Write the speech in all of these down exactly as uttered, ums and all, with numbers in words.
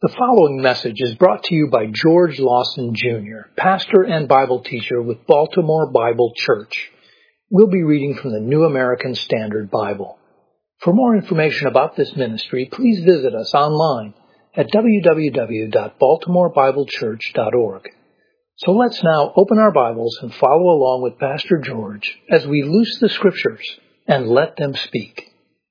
The following message is brought to you by George Lawson, Junior, pastor and Bible teacher with Baltimore Bible Church. We'll be reading from the New American Standard Bible. For more information about this ministry, please visit us online at w w w dot baltimore bible church dot org. So let's now open our Bibles and follow along with Pastor George as we loose the Scriptures and let them speak.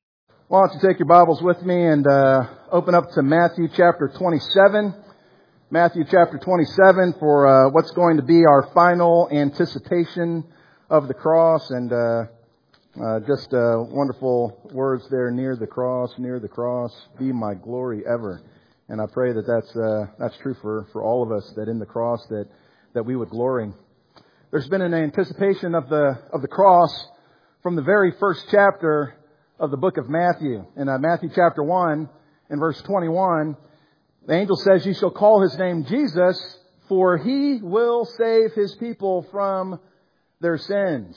Why don't you take your Bibles with me and uh, open up to Matthew chapter twenty-seven. Matthew chapter twenty-seven for uh, what's going to be our final anticipation of the cross. And uh, uh, just uh, wonderful words there, near the cross, near the cross, be my glory ever. And I pray that that's, uh, that's true for, for all of us, that in the cross that, that we would glory. There's been an anticipation of the, of the cross from the very first chapter of the book of Matthew. In uh, Matthew chapter one, in verse twenty-one, the angel says, "You shall call his name Jesus, for he will save his people from their sins."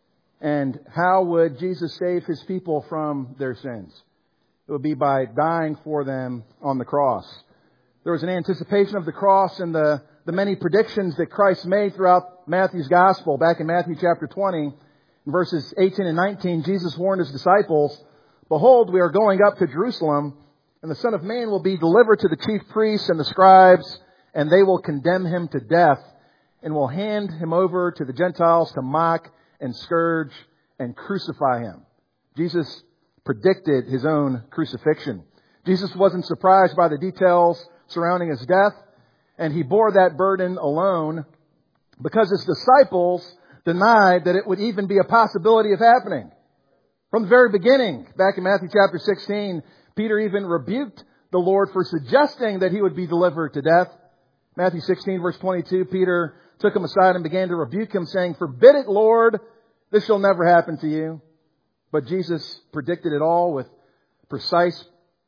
And how would Jesus save his people from their sins? It would be by dying for them on the cross. There was an anticipation of the cross in the, the many predictions that Christ made throughout Matthew's gospel. Back in Matthew chapter twenty, in verses eighteen and nineteen, Jesus warned his disciples, "Behold, we are going up to Jerusalem, and the Son of Man will be delivered to the chief priests and the scribes, and they will condemn him to death, and will hand him over to the Gentiles to mock and scourge and crucify him." Jesus predicted his own crucifixion. Jesus wasn't surprised by the details surrounding his death, and he bore that burden alone because his disciples denied that it would even be a possibility of happening. From the very beginning, back in Matthew chapter sixteen, Peter even rebuked the Lord for suggesting that he would be delivered to death. Matthew sixteen, verse twenty-two, Peter took him aside and began to rebuke him, saying, "Forbid it, Lord, this shall never happen to you." But Jesus predicted it all with precise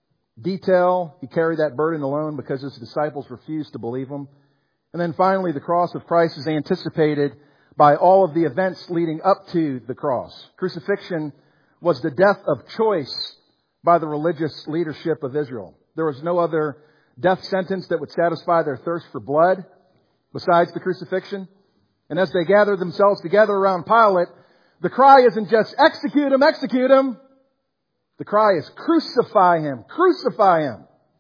detail. He carried that burden alone because his disciples refused to believe him. And then finally, the cross of Christ is anticipated by all of the events leading up to the cross. Crucifixion was the death of choice by the religious leadership of Israel. There was no other death sentence that would satisfy their thirst for blood besides the crucifixion. And as they gathered themselves together around Pilate, the cry isn't just execute him, execute him. The cry is crucify him, crucify him.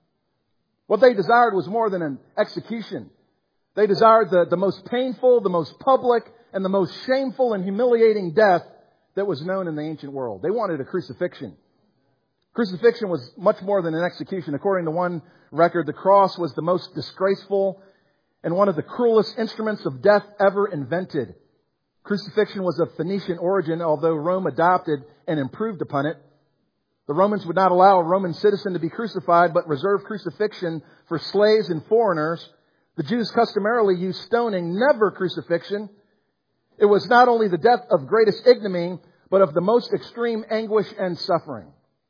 What they desired was more than an execution. They desired the, the most painful, the most public, and the most shameful and humiliating death that was known in the ancient world. They wanted a crucifixion. Crucifixion was much more than an execution. According to one record, the cross was the most disgraceful and one of the cruelest instruments of death ever invented. Crucifixion was of Phoenician origin, although Rome adopted and improved upon it. The Romans would not allow a Roman citizen to be crucified, but reserved crucifixion for slaves and foreigners. The Jews customarily used stoning, never crucifixion. It was not only the death of greatest ignominy, but of the most extreme anguish and suffering.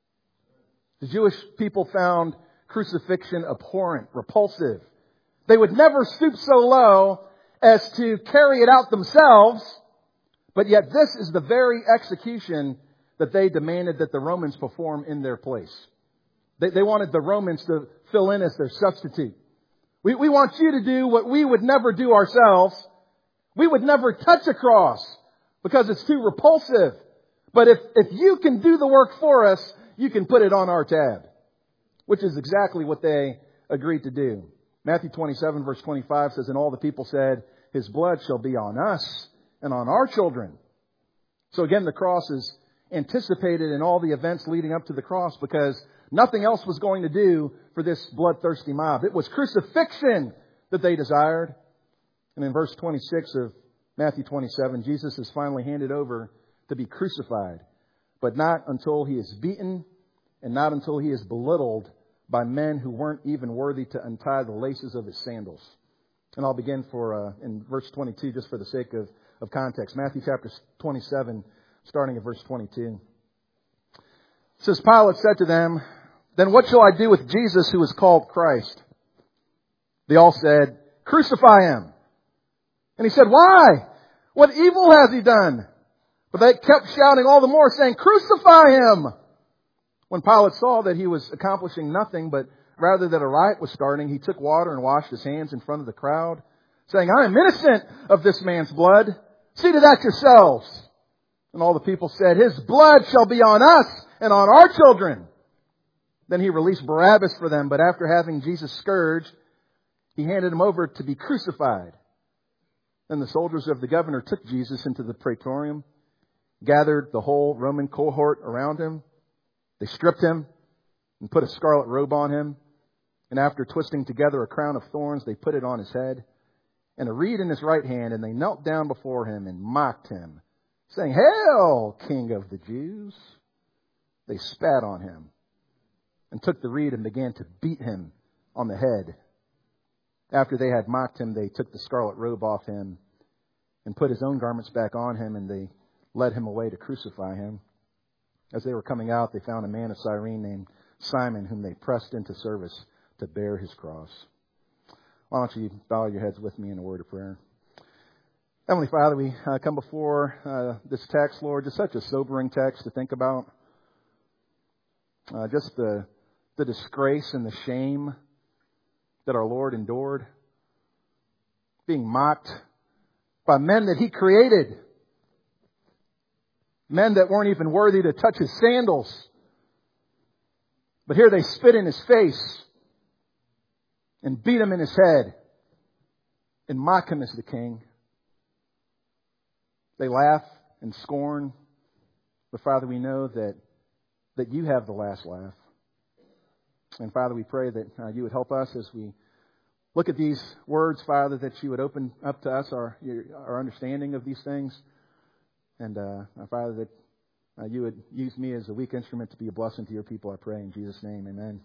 The Jewish people found crucifixion abhorrent, repulsive. They would never stoop so low as to carry it out themselves, but yet this is the very execution that they demanded that the Romans perform in their place. They, they wanted the Romans to fill in as their substitute. We, we want you to do what we would never do ourselves. We would never touch a cross because it's too repulsive. But if, if you can do the work for us, you can put it on our tab. Which is exactly what they agreed to do. Matthew twenty-seven verse twenty-five says, "And all the people said, his blood shall be on us and on our children." So again, the cross is anticipated in all the events leading up to the cross because nothing else was going to do for this bloodthirsty mob. It was crucifixion that they desired. And in verse twenty-six of Matthew twenty-seven, Jesus is finally handed over to be crucified, but not until he is beaten and not until he is belittled by men who weren't even worthy to untie the laces of his sandals. And I'll begin for uh, in verse twenty-two just for the sake of, of context. Matthew chapter twenty-seven, starting at verse twenty-two. It says, "Pilate said to them, 'Then what shall I do with Jesus who is called Christ?' They all said, 'Crucify him.' And he said, 'Why? What evil has he done?' But they kept shouting all the more, saying, 'Crucify him!' When Pilate saw that he was accomplishing nothing but rather that a riot was starting, he took water and washed his hands in front of the crowd, saying, I am innocent of this man's blood. See to that yourselves. And all the people said, his blood shall be on us and on our children. Then he released Barabbas for them, but after having Jesus scourged, he handed him over to be crucified. Then the soldiers of the governor took Jesus into the praetorium, gathered the whole Roman cohort around him. They stripped him and put a scarlet robe on him. And after twisting together a crown of thorns, they put it on his head and a reed in his right hand. And they knelt down before him and mocked him, saying, Hail, King of the Jews! They spat on him and took the reed and began to beat him on the head. After they had mocked him, they took the scarlet robe off him and put his own garments back on him, and they led him away to crucify him. As they were coming out, they found a man of Cyrene named Simon, whom they pressed into service to bear his cross. Why don't you bow your heads with me in a word of prayer? Heavenly Father, we uh, come before uh, this text, Lord, just such a sobering text to think about. Uh, just the the disgrace and the shame that our Lord endured, being mocked by men that He created, men that weren't even worthy to touch His sandals. But here they spit in His face and beat Him in His head and mock Him as the King. They laugh and scorn, but Father, we know that that You have the last laugh. And Father, we pray that uh, You would help us as we look at these words, Father, that You would open up to us our our understanding of these things. And uh, Father, that uh, You would use me as a weak instrument to be a blessing to Your people, I pray in Jesus' name, amen.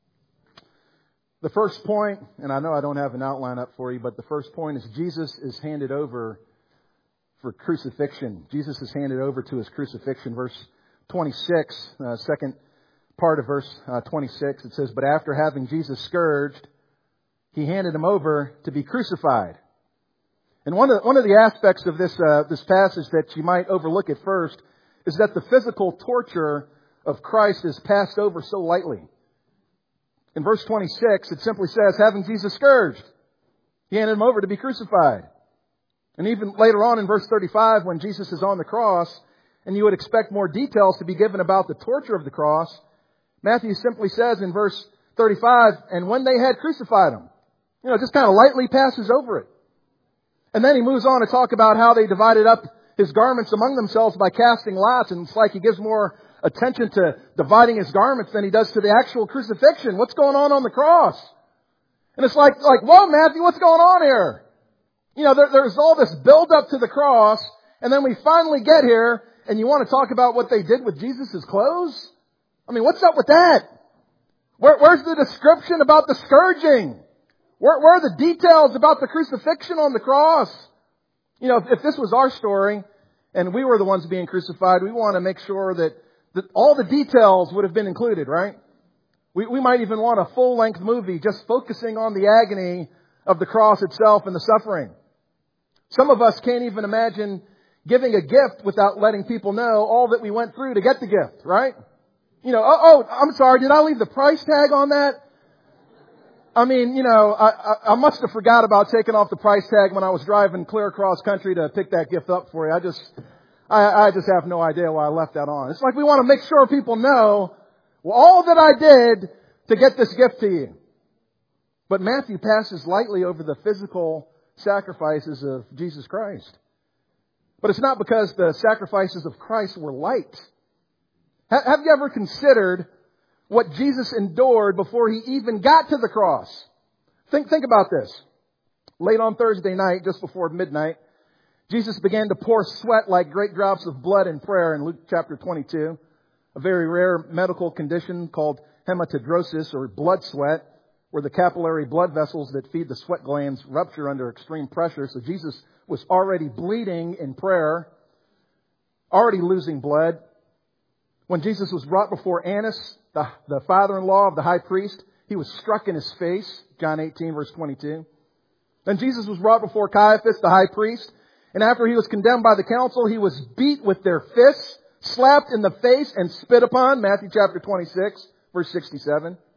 The first point, and I know I don't have an outline up for you, but the first point is Jesus is handed over for crucifixion. Jesus is handed over to His crucifixion. Verse twenty-six, uh, second part of verse uh, twenty-six, it says, But after having Jesus scourged, He handed Him over to be crucified. And one of the, one of the aspects of this uh, this passage that you might overlook at first is that the physical torture of Christ is passed over so lightly. In verse twenty-six, it simply says, having Jesus scourged, He handed Him over to be crucified. And even later on in verse thirty-five, when Jesus is on the cross, and you would expect more details to be given about the torture of the cross, Matthew simply says in verse thirty-five, and when they had crucified Him, you know, just kind of lightly passes over it. And then he moves on to talk about how they divided up His garments among themselves by casting lots. And it's like He gives more attention to dividing His garments than He does to the actual crucifixion. What's going on on the cross? And it's like, like, whoa, Matthew, what's going on here? You know, there, there's all this build up to the cross, and then we finally get here, and you want to talk about what they did with Jesus' clothes? I mean, what's up with that? Where, where's the description about the scourging? Where, where are the details about the crucifixion on the cross? You know, if, if this was our story, and we were the ones being crucified, we want to make sure that, that all the details would have been included, right? We, we might even want a full-length movie just focusing on the agony of the cross itself and the suffering. Some of us can't even imagine giving a gift without letting people know all that we went through to get the gift, right? You know, oh, oh I'm sorry, did I leave the price tag on that? I mean, you know, I, I, I must have forgot about taking off the price tag when I was driving clear across country to pick that gift up for you. I just, I, I just have no idea why I left that on. It's like we want to make sure people know well, all that I did to get this gift to you. But Matthew passes lightly over the physical sacrifices of Jesus Christ. But it's not because the sacrifices of Christ were light. Have you ever considered what Jesus endured before He even got to the cross? Think, think about this. Late on Thursday night, just before midnight, Jesus began to pour sweat like great drops of blood in prayer in Luke chapter twenty-two, a very rare medical condition called hematidrosis or blood sweat, where the capillary blood vessels that feed the sweat glands rupture under extreme pressure. So Jesus was already bleeding in prayer, already losing blood. When Jesus was brought before Annas, the, the father-in-law of the high priest, He was struck in His face, John eighteen, verse twenty-two. Then Jesus was brought before Caiaphas, the high priest, and after he was condemned by the council, He was beat with their fists, slapped in the face, and spit upon, Matthew chapter twenty-six, verse sixty-seven.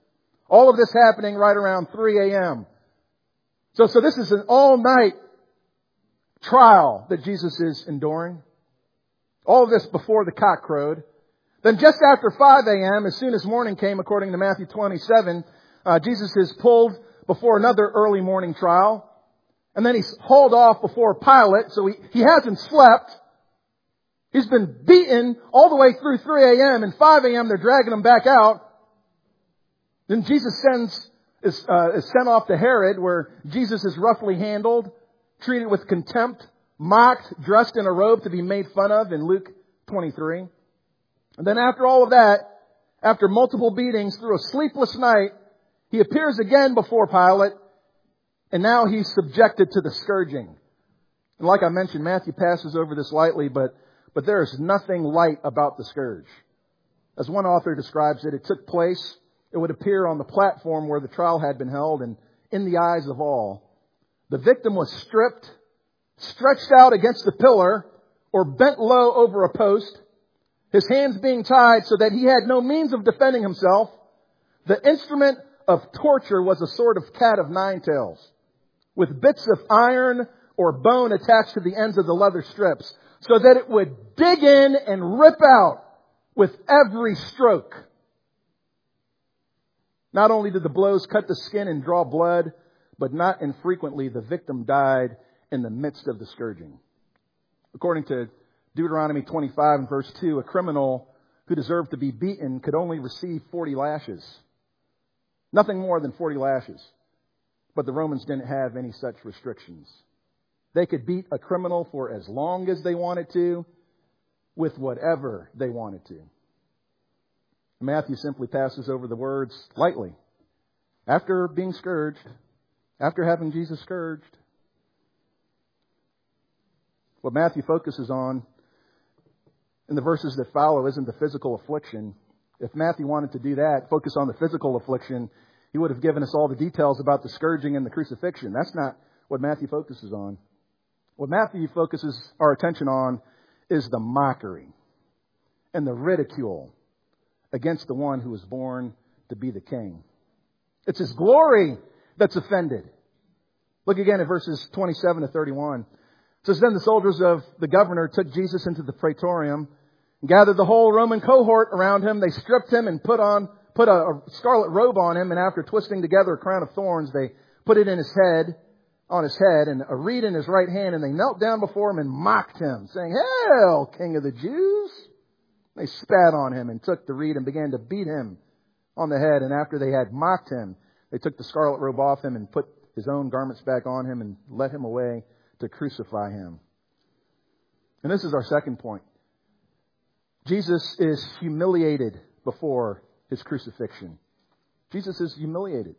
All of this happening right around three a.m. So, so this is an all-night trial that Jesus is enduring. All of this before the cock crowed. Then just after five a.m., as soon as morning came, according to Matthew twenty-seven, uh, Jesus is pulled before another early morning trial. And then he's hauled off before Pilate, so he, he hasn't slept. He's been beaten all the way through three a.m. and five a.m. they're dragging him back out. Then Jesus sends, is, uh, is sent off to Herod, where Jesus is roughly handled, treated with contempt, mocked, dressed in a robe to be made fun of in Luke twenty-three. And then after all of that, after multiple beatings through a sleepless night, he appears again before Pilate, and now he's subjected to the scourging. And like I mentioned, Matthew passes over this lightly, but, but there is nothing light about the scourge. As one author describes it, it took place, it would appear on the platform where the trial had been held, and in the eyes of all. The victim was stripped, stretched out against the pillar, or bent low over a post, his hands being tied so that he had no means of defending himself. The instrument of torture was a sort of cat of nine tails, with bits of iron or bone attached to the ends of the leather strips, so that it would dig in and rip out with every stroke. Not only did the blows cut the skin and draw blood, but not infrequently the victim died in the midst of the scourging. According to Deuteronomy twenty-five and verse two, a criminal who deserved to be beaten could only receive forty lashes. Nothing more than forty lashes. But the Romans didn't have any such restrictions. They could beat a criminal for as long as they wanted to, with whatever they wanted to. Matthew simply passes over the words lightly. After being scourged, after having Jesus scourged, what Matthew focuses on in the verses that follow isn't the physical affliction. If Matthew wanted to do that, focus on the physical affliction, he would have given us all the details about the scourging and the crucifixion. That's not what Matthew focuses on. What Matthew focuses our attention on is the mockery and the ridicule against the one who was born to be the king. It's his glory that's offended. Look again at verses twenty-seven to thirty-one. It says, then the soldiers of the governor took Jesus into the praetorium and gathered the whole Roman cohort around him. They stripped him and put on put a, a scarlet robe on him, and after twisting together a crown of thorns, they put it in his head, on his head, and a reed in his right hand, and they knelt down before him and mocked him, saying, "Hail, King of the Jews!" They spat on him and took the reed and began to beat him on the head. And after they had mocked him, they took the scarlet robe off him and put his own garments back on him and led him away to crucify him. And this is our second point. Jesus is humiliated before his crucifixion. Jesus is humiliated.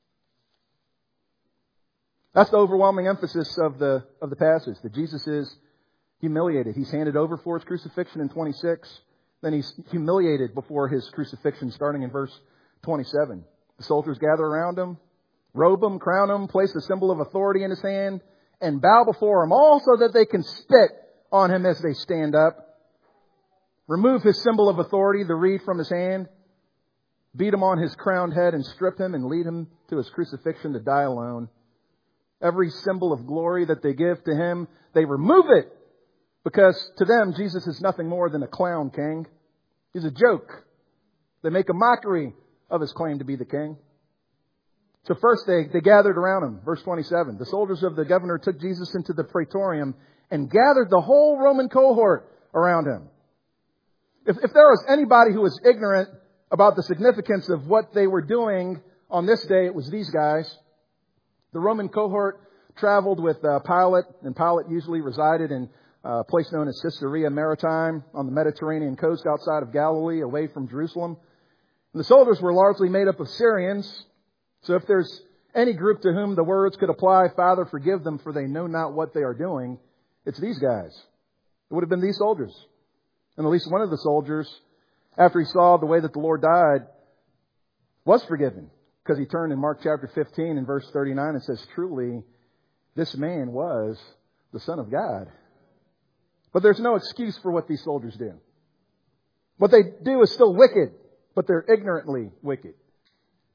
That's the overwhelming emphasis of the of the passage, that Jesus is humiliated. He's handed over for his crucifixion in twenty-six. Then he's humiliated before his crucifixion, starting in verse twenty-seven. The soldiers gather around him, robe him, crown him, place the symbol of authority in his hand, and bow before him, all so that they can spit on him as they stand up. Remove his symbol of authority, the reed, from his hand, beat him on his crowned head, and strip him and lead him to his crucifixion to die alone. Every symbol of glory that they give to him, they remove it, because to them, Jesus is nothing more than a clown king. He's a joke. They make a mockery of his claim to be the king. So first they, they gathered around him. Verse twenty-seven. The soldiers of the governor took Jesus into the praetorium and gathered the whole Roman cohort around him. If, if there was anybody who was ignorant about the significance of what they were doing on this day, it was these guys. The Roman cohort traveled with uh, Pilate, and Pilate usually resided in a place known as Caesarea Maritime on the Mediterranean coast outside of Galilee, away from Jerusalem. And the soldiers were largely made up of Syrians. So if there's any group to whom the words could apply, "Father, forgive them, for they know not what they are doing," it's these guys. It would have been these soldiers. And at least one of the soldiers, after he saw the way that the Lord died, was forgiven. Because he turned in Mark chapter fifteen and verse thirty-nine and says, "Truly, this man was the Son of God." But there's no excuse for what these soldiers do. What they do is still wicked, but they're ignorantly wicked.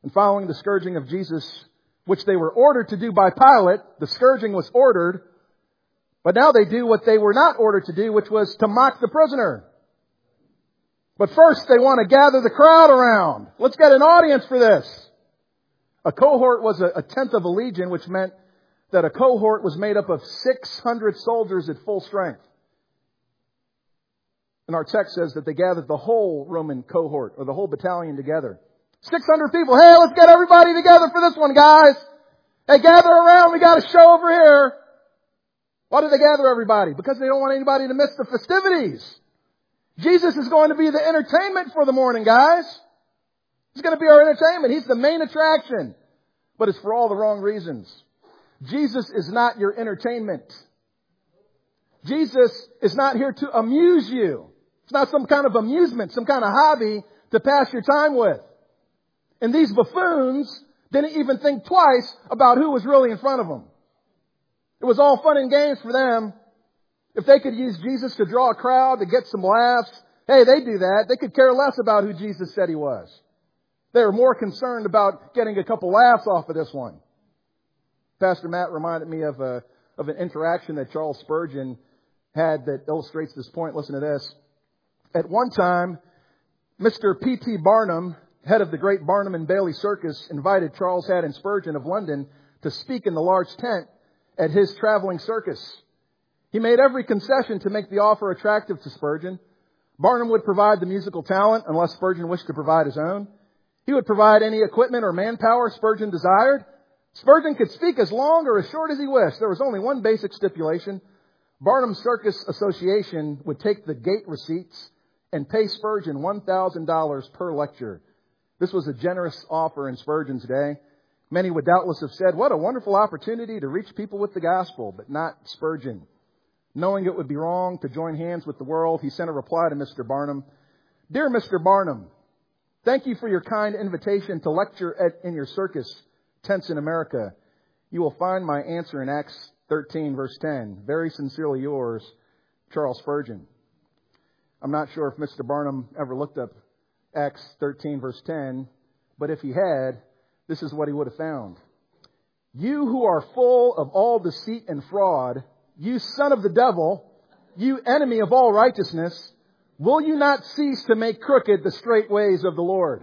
And following the scourging of Jesus, which they were ordered to do by Pilate, the scourging was ordered, but now they do what they were not ordered to do, which was to mock the prisoner. But first they want to gather the crowd around. Let's get an audience for this. A cohort was a, a tenth of a legion, which meant that a cohort was made up of six hundred soldiers at full strength. And our text says that they gathered the whole Roman cohort, or the whole battalion together. six hundred people. Hey, let's get everybody together for this one, guys. Hey, gather around. We got a show over here. Why did they gather everybody? Because they don't want anybody to miss the festivities. Jesus is going to be the entertainment for the morning, guys. He's going to be our entertainment. He's the main attraction. But it's for all the wrong reasons. Jesus is not your entertainment. Jesus is not here to amuse you. It's not some kind of amusement, some kind of hobby to pass your time with. And these buffoons didn't even think twice about who was really in front of them. It was all fun and games for them. If they could use Jesus to draw a crowd, to get some laughs, hey, they do that. They could care less about who Jesus said he was. They were more concerned about getting a couple laughs off of this one. Pastor Matt reminded me of a of an interaction that Charles Spurgeon had that illustrates this point. Listen to this. At one time, Mister P T Barnum, head of the great Barnum and Bailey Circus, invited Charles Haddon Spurgeon of London to speak in the large tent at his traveling circus. He made every concession to make the offer attractive to Spurgeon. Barnum would provide the musical talent unless Spurgeon wished to provide his own. He would provide any equipment or manpower Spurgeon desired. Spurgeon could speak as long or as short as he wished. There was only one basic stipulation. Barnum Circus Association would take the gate receipts and pay Spurgeon one thousand dollars per lecture. This was a generous offer in Spurgeon's day. Many would doubtless have said, what a wonderful opportunity to reach people with the gospel, but not Spurgeon. Knowing it would be wrong to join hands with the world, he sent a reply to Mister Barnum. Dear Mister Barnum, thank you for your kind invitation to lecture at, in your circus tents in America. You will find my answer in Acts thirteen, verse ten. Very sincerely yours, Charles Spurgeon. I'm not sure if Mister Barnum ever looked up Acts thirteen, verse ten, but if he had, this is what he would have found. You who are full of all deceit and fraud, you son of the devil, you enemy of all righteousness, will you not cease to make crooked the straight ways of the Lord?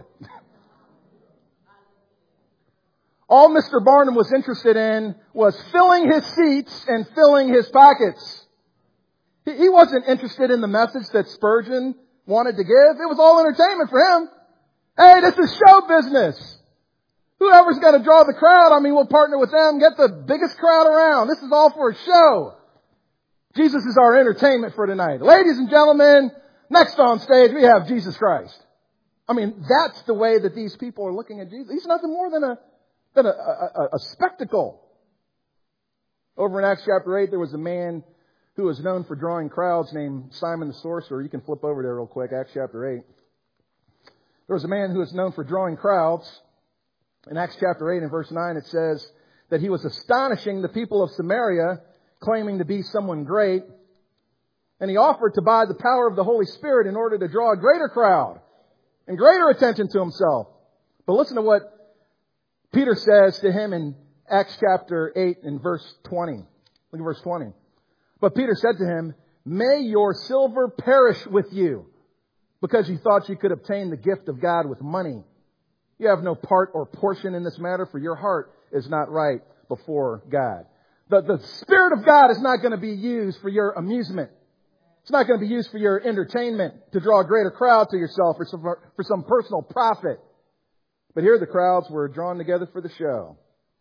All Mister Barnum was interested in was filling his seats and filling his pockets. He wasn't interested in the message that Spurgeon wanted to give. It was all entertainment for him. Hey, this is show business. Whoever's going to draw the crowd, I mean, we'll partner with them, get the biggest crowd around. This is all for a show. Jesus is our entertainment for tonight. Ladies and gentlemen, next on stage we have Jesus Christ. I mean, that's the way that these people are looking at Jesus. He's nothing more than a than a, a, a spectacle. Over in Acts chapter eight, there was a man who was known for drawing crowds named Simon the Sorcerer. You can flip over there real quick, Acts chapter eight. There was a man who was known for drawing crowds. In Acts chapter eight and verse nine, it says that he was astonishing the people of Samaria, claiming to be someone great. And he offered to buy the power of the Holy Spirit in order to draw a greater crowd and greater attention to himself. But listen to what Peter says to him in Acts chapter eight and verse twenty. Look at verse twenty. But Peter said to him, may your silver perish with you, because you thought you could obtain the gift of God with money. You have no part or portion in this matter, for your heart is not right before God. The, the Spirit of God is not going to be used for your amusement. It's not going to be used for your entertainment, to draw a greater crowd to yourself or some, for some personal profit. But here the crowds were drawn together for the show.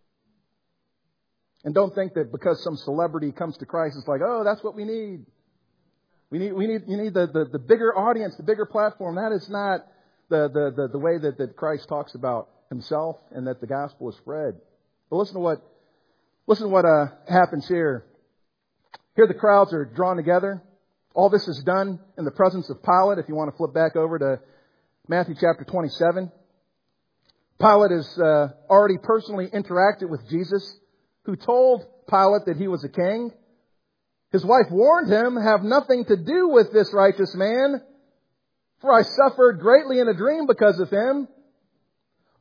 And don't think that because some celebrity comes to Christ, it's like, oh, that's what we need. We need, we need, you need the, the, the bigger audience, the bigger platform. That is not the, the, the, the way that, that Christ talks about himself and that the gospel is spread. But listen to what, listen to what, uh, happens here. Here the crowds are drawn together. All this is done in the presence of Pilate. If you want to flip back over to Matthew chapter twenty-seven. Pilate has uh, already personally interacted with Jesus, who told Pilate that he was a king. His wife warned him, have nothing to do with this righteous man, for I suffered greatly in a dream because of him.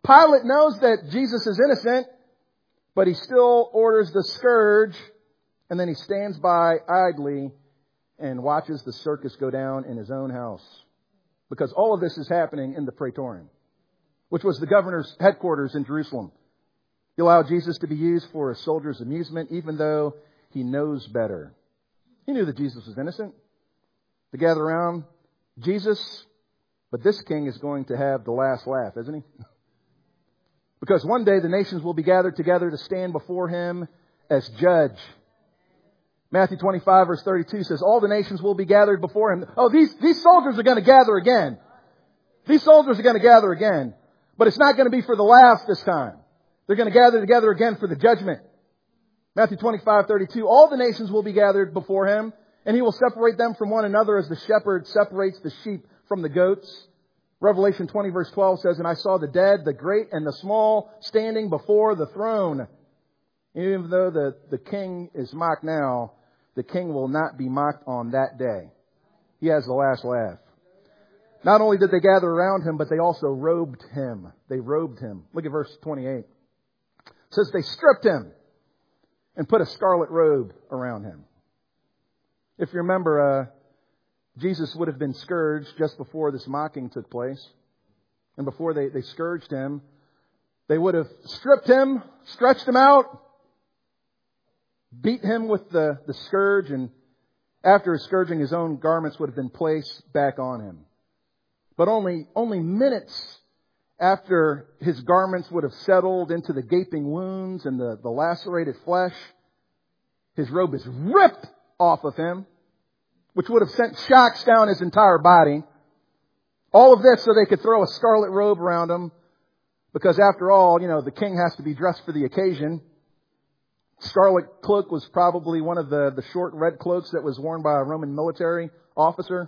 Pilate knows that Jesus is innocent, but he still orders the scourge, and then he stands by idly and watches the circus go down in his own house. Because all of this is happening in the Praetorium, which was the governor's headquarters in Jerusalem. He allowed Jesus to be used for a soldier's amusement, even though he knows better. He knew that Jesus was innocent. To gather around Jesus, but this king is going to have the last laugh, isn't he? Because one day the nations will be gathered together to stand before him as judge. Matthew twenty-five verse thirty-two says, all the nations will be gathered before him. Oh, these, these soldiers are going to gather again. These soldiers are going to gather again. But it's not going to be for the laughs this time. They're going to gather together again for the judgment. Matthew twenty-five thirty-two, all the nations will be gathered before him, and he will separate them from one another as the shepherd separates the sheep from the goats. Revelation twenty verse twelve says, and I saw the dead, the great and the small, standing before the throne. Even though the, the king is mocked now, the king will not be mocked on that day. He has the last laugh. Not only did they gather around him, but they also robed him. They robed him. Look at verse twenty-eight. It says they stripped him and put a scarlet robe around him. If you remember, uh, Jesus would have been scourged just before this mocking took place. And before they, they scourged him, they would have stripped him, stretched him out, beat him with the, the scourge, and after his scourging, his own garments would have been placed back on him. But only, only minutes after his garments would have settled into the gaping wounds and the, the lacerated flesh, his robe is ripped off of him, which would have sent shocks down his entire body. All of this so they could throw a scarlet robe around him, because after all, you know, the king has to be dressed for the occasion. Scarlet cloak was probably one of the, the short red cloaks that was worn by a Roman military officer.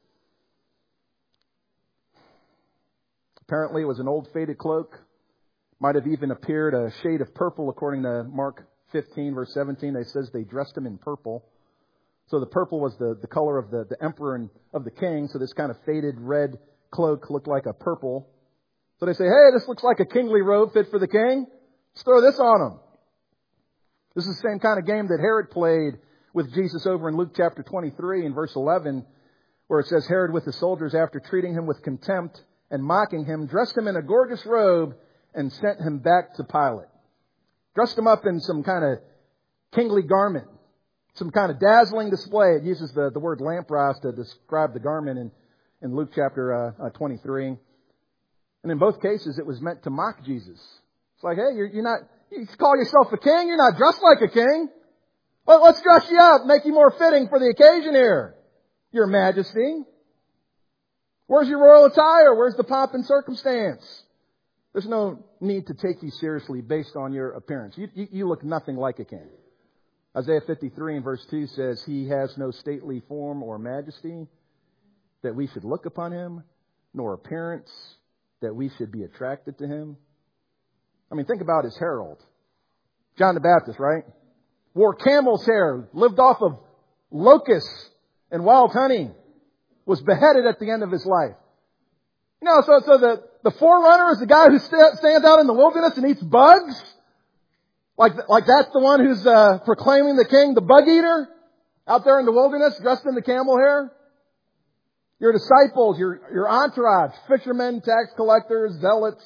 Apparently it was an old faded cloak. Might have even appeared a shade of purple according to Mark fifteen verse seventeen. It says they dressed him in purple. So the purple was the, the color of the, the emperor and of the king. So this kind of faded red cloak looked like a purple. So they say, hey, this looks like a kingly robe fit for the king. Let's throw this on him. This is the same kind of game that Herod played with Jesus over in Luke chapter twenty-three and verse eleven, where it says Herod with the soldiers, after treating him with contempt and mocking him, dressed him in a gorgeous robe and sent him back to Pilate. Dressed him up in some kind of kingly garment, some kind of dazzling display. It uses the, the word lampros to describe the garment in, in Luke chapter uh, uh, twenty-three. And in both cases, it was meant to mock Jesus. It's like, hey, you're, you're not, you call yourself a king, you're not dressed like a king. Well, let's dress you up, make you more fitting for the occasion here, Your Majesty. Where's your royal attire? Where's the pomp and circumstance? There's no need to take you seriously based on your appearance. You, you, you look nothing like a king. Isaiah fifty-three and verse two says, he has no stately form or majesty that we should look upon him, nor appearance that we should be attracted to him. I mean, think about his herald. John the Baptist, right? Wore camel's hair, lived off of locusts and wild honey, was beheaded at the end of his life. You know, so, so the, the forerunner is the guy who st- stands out in the wilderness and eats bugs? Like, like that's the one who's uh, proclaiming the king, the bug eater, out there in the wilderness, dressed in the camel hair? Your disciples, your, your entourage, fishermen, tax collectors, zealots.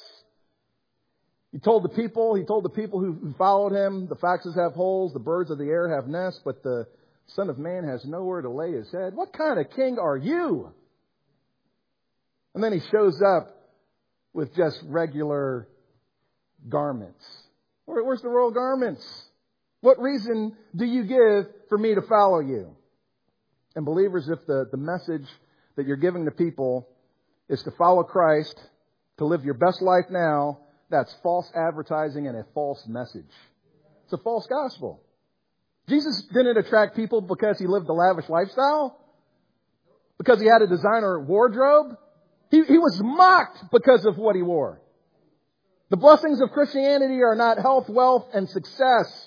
He told the people, he told the people who, who followed him, the foxes have holes, the birds of the air have nests, but the Son of Man has nowhere to lay his head. What kind of king are you? And then he shows up with just regular garments. Where, where's the royal garments? What reason do you give for me to follow you? And believers, if the, the message that you're giving to people is to follow Christ, to live your best life now, that's false advertising and a false message. It's a false gospel. Jesus didn't attract people because he lived a lavish lifestyle, because he had a designer wardrobe. He, he was mocked because of what he wore. The blessings of Christianity are not health, wealth, and success.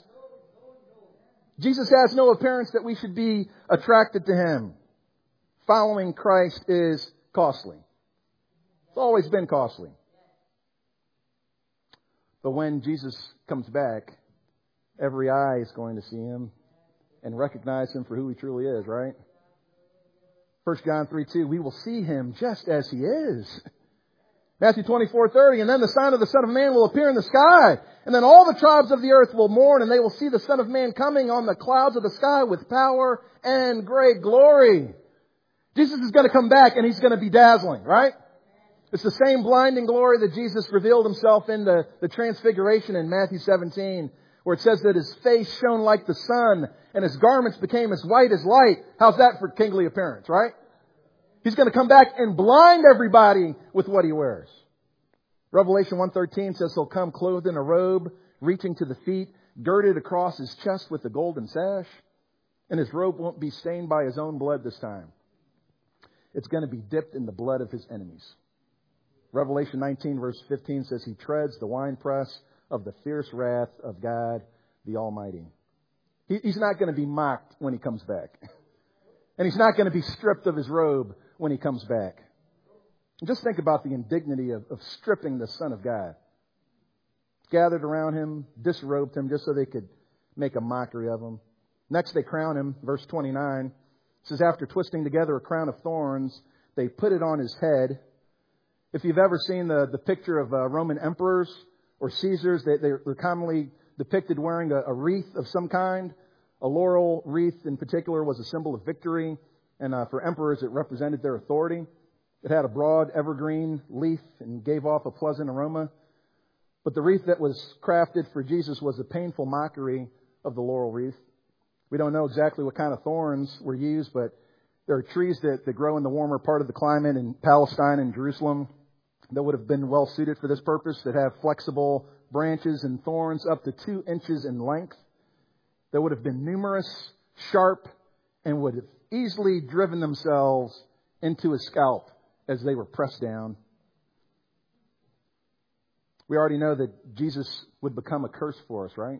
Jesus has no appearance that we should be attracted to him. Following Christ is costly. It's always been costly. But when Jesus comes back, every eye is going to see him and recognize him for who he truly is, right? First John three two, we will see him just as he is. Matthew twenty-four thirty, and then the sign of the Son of Man will appear in the sky. And then all the tribes of the earth will mourn, and they will see the Son of Man coming on the clouds of the sky with power and great glory. Jesus is going to come back and he's going to be dazzling, right? It's the same blinding glory that Jesus revealed himself in the, the transfiguration in Matthew seventeen, where it says that his face shone like the sun and his garments became as white as light. How's that for kingly appearance, right? He's going to come back and blind everybody with what he wears. Revelation one thirteen says he'll come clothed in a robe, reaching to the feet, girded across his chest with a golden sash, and his robe won't be stained by his own blood this time. It's going to be dipped in the blood of his enemies. Revelation nineteen verse fifteen says he treads the winepress of the fierce wrath of God the Almighty. He, he's not going to be mocked when he comes back. And he's not going to be stripped of his robe when he comes back. And just think about the indignity of, of stripping the Son of God. Gathered around him, disrobed him just so they could make a mockery of him. Next they crown him, verse twenty-nine. It says, after twisting together a crown of thorns, they put it on his head. If you've ever seen the, the picture of uh, Roman emperors or Caesars, they, they're commonly depicted wearing a, a wreath of some kind. A laurel wreath in particular was a symbol of victory. And uh, for emperors, it represented their authority. It had a broad evergreen leaf and gave off a pleasant aroma. But the wreath that was crafted for Jesus was a painful mockery of the laurel wreath. We don't know exactly what kind of thorns were used, but there are trees that, that grow in the warmer part of the climate in Palestine and Jerusalem that would have been well suited for this purpose, that have flexible branches and thorns up to two inches in length, that would have been numerous, sharp, and would have easily driven themselves into his scalp as they were pressed down. We already know that Jesus would become a curse for us, right?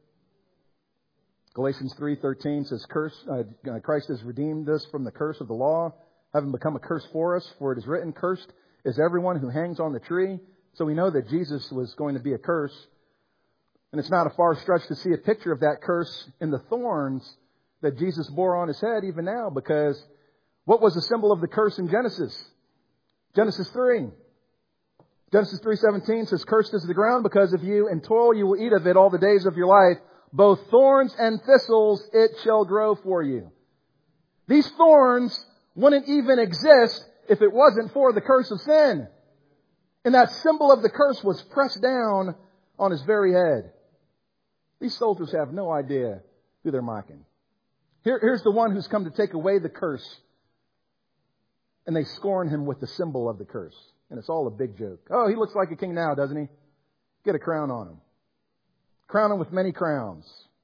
Galatians three thirteen says, "Curse uh, Christ has redeemed us from the curse of the law, having become a curse for us. For it is written, cursed is everyone who hangs on the tree." So we know that Jesus was going to be a curse. And it's not a far stretch to see a picture of that curse in the thorns that Jesus bore on his head even now. Because what was the symbol of the curse in Genesis? Genesis three. Genesis three seventeen says, "Cursed is the ground because of you, and toil you will eat of it all the days of your life. Both thorns and thistles it shall grow for you." These thorns wouldn't even exist if it wasn't for the curse of sin. And that symbol of the curse was pressed down on his very head. These soldiers have no idea who they're mocking. Here, here's the one who's come to take away the curse. And they scorn him with the symbol of the curse. And it's all a big joke. Oh, he looks like a king now, doesn't he? Get a crown on him. Crown him with many crowns.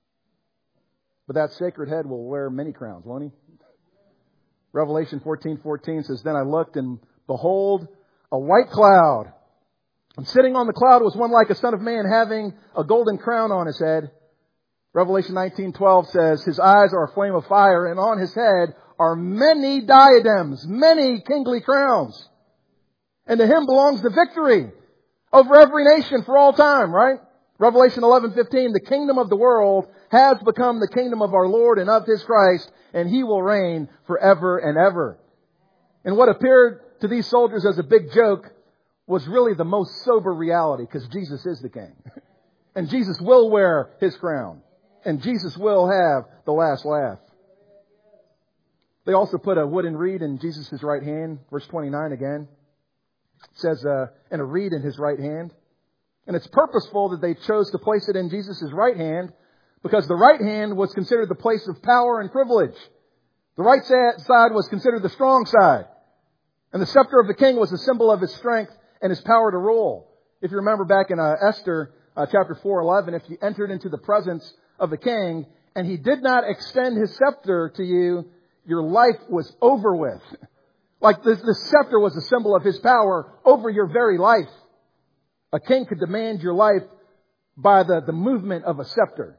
But that sacred head will wear many crowns, won't he? Revelation fourteen fourteen says, "Then I looked, and behold, a white cloud. And sitting on the cloud was one like a son of man, having a golden crown on his head." Revelation nineteen twelve says, "His eyes are a flame of fire, and on his head are many diadems, many kingly crowns. And to him belongs the victory over every nation for all time," right? Revelation eleven fifteen, "The kingdom of the world has become the kingdom of our Lord and of his Christ, and he will reign forever and ever." And what appeared to these soldiers as a big joke was really the most sober reality, because Jesus is the king. And Jesus will wear his crown. And Jesus will have the last laugh. They also put a wooden reed in Jesus' right hand. Verse twenty-nine again. It says, uh, and a reed in his right hand. And it's purposeful that they chose to place it in Jesus' right hand, because the right hand was considered the place of power and privilege. The right side was considered the strong side. And the scepter of the king was a symbol of his strength and his power to rule. If you remember back in uh, Esther, uh, chapter four eleven, if you entered into the presence of the king and he did not extend his scepter to you, your life was over with. Like this, this scepter was a symbol of his power over your very life. A king could demand your life by the, the movement of a scepter.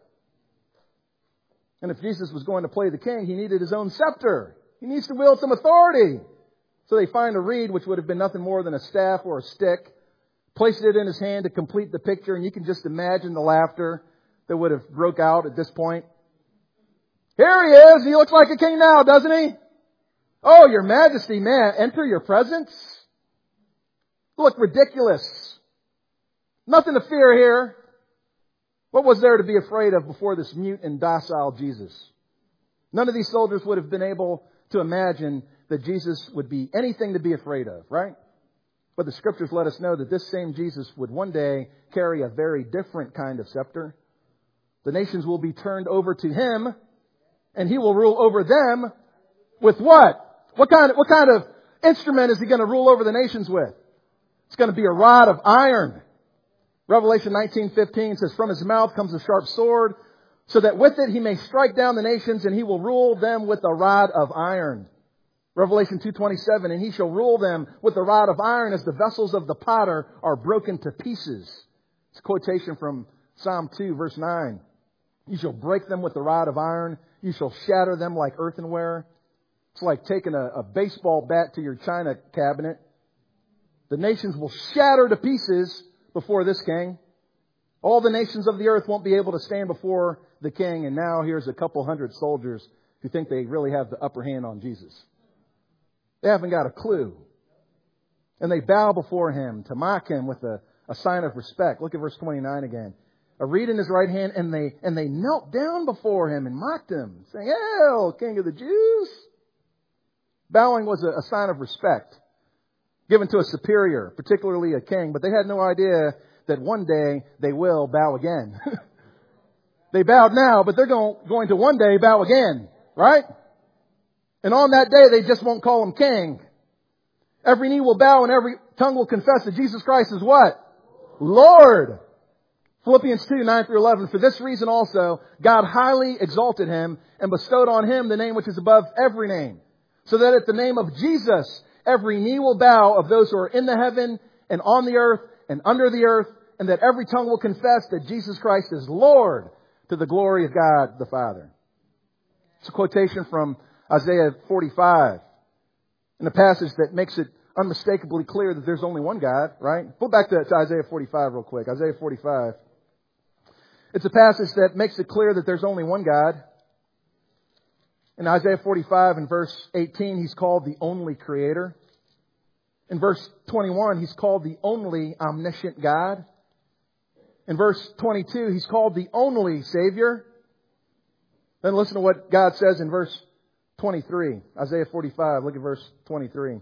And if Jesus was going to play the king, he needed his own scepter. He needs to wield some authority. So they find a reed, which would have been nothing more than a staff or a stick, placed it in his hand to complete the picture, and you can just imagine the laughter that would have broke out at this point. Here he is. He looks like a king now, doesn't he? Oh, your majesty, man, enter your presence. Look ridiculous. Nothing to fear here. What was there to be afraid of before this mute and docile Jesus? None of these soldiers would have been able to imagine that Jesus would be anything to be afraid of, right? But the scriptures let us know that this same Jesus would one day carry a very different kind of scepter. The nations will be turned over to him, and he will rule over them with what? What kind of, what kind of instrument is he going to rule over the nations with? It's going to be a rod of iron. Revelation nineteen fifteen says, from his mouth comes a sharp sword, so that with it he may strike down the nations, and he will rule them with a rod of iron. Revelation two twenty-seven, and he shall rule them with a rod of iron as the vessels of the potter are broken to pieces. It's a quotation from Psalm two, verse nine. You shall break them with the rod of iron. You shall shatter them like earthenware. It's like taking a, a baseball bat to your china cabinet. The nations will shatter to pieces before this king. All the nations of the earth won't be able to stand before the king. And now here's a couple hundred soldiers who think they really have the upper hand on Jesus. They haven't got a clue. And they bow before him to mock him with a, a sign of respect. Look at verse twenty-nine again. A reed in his right hand, and they and they knelt down before him and mocked him, saying, Hail, King of the Jews! Bowing was a, a sign of respect given to a superior, particularly a king, but they had no idea that one day they will bow again. They bowed now, but they're going, going to one day bow again, right? And on that day, they just won't call him king. Every knee will bow and every tongue will confess that Jesus Christ is what? Lord! Philippians two, nine through eleven. For this reason also, God highly exalted him and bestowed on him the name which is above every name, so that at the name of Jesus, every knee will bow of those who are in the heaven and on the earth and under the earth, and that every tongue will confess that Jesus Christ is Lord, to the glory of God the Father. It's a quotation from Isaiah forty-five, in a passage that makes it unmistakably clear that there's only one God, right? Go back to, to Isaiah forty-five real quick. Isaiah forty-five. It's a passage that makes it clear that there's only one God. In Isaiah forty-five and verse eighteen, he's called the only creator. In verse twenty-one, he's called the only omniscient God. In verse twenty-two, he's called the only Savior. Then listen to what God says in verse twenty-three. Isaiah forty-five, look at verse twenty-three.